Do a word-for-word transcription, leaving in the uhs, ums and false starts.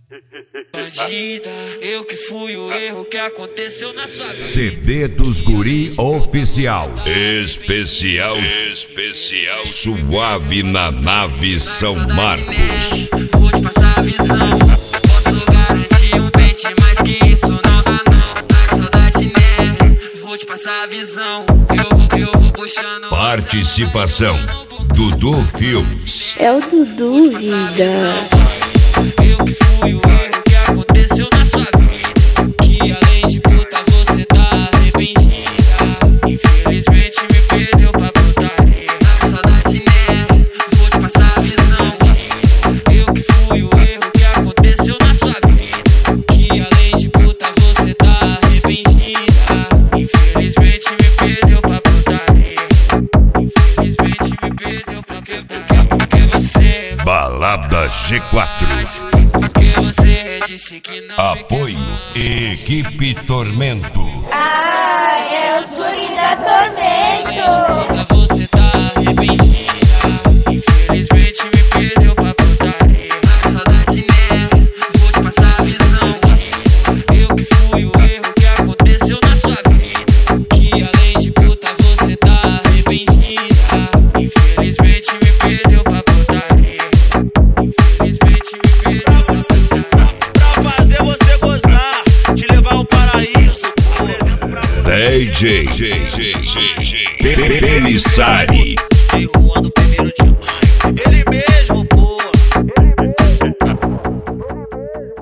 Bandida, eu que fui o erro que aconteceu na sua vida. C D dos Guri Oficial. Especial, especial, suave na nave São Marcos. Vou te passar a visão. Posso garantir um pente, mas que isso não dá não. Tá saudade, né? Vou te passar a visão. Eu vou, eu vou puxando. Participação Dudu Filmes. É o Dudu, vida. Eu que fui o erro que aconteceu na sua vida. Que além de puta você tá arrependida. Infelizmente me perdeu pra putaria. Tá saudade, né? Vou te passar a visão. Eu que fui o erro que aconteceu na sua vida. Que além de puta você tá arrependida. Infelizmente me perdeu pra putaria. Infelizmente me perdeu pra putaria. Porque você Balada G quatro. Porque você disse que não. Apoio Equipe Tormento. Ah, é o Guri da Tormento. Você tá arrependida. Infelizmente me perdeu pra putaria. Tá saudade, né? Vou te passar a visão. Eu que fui o erro que aconteceu na sua vida. Que além de puta você tá arrependida. Infelizmente me perdeu pra putaria. Infelizmente me perdeu pra putaria. Pra fazer você gozar, te levar ao paraíso. D J Belissari.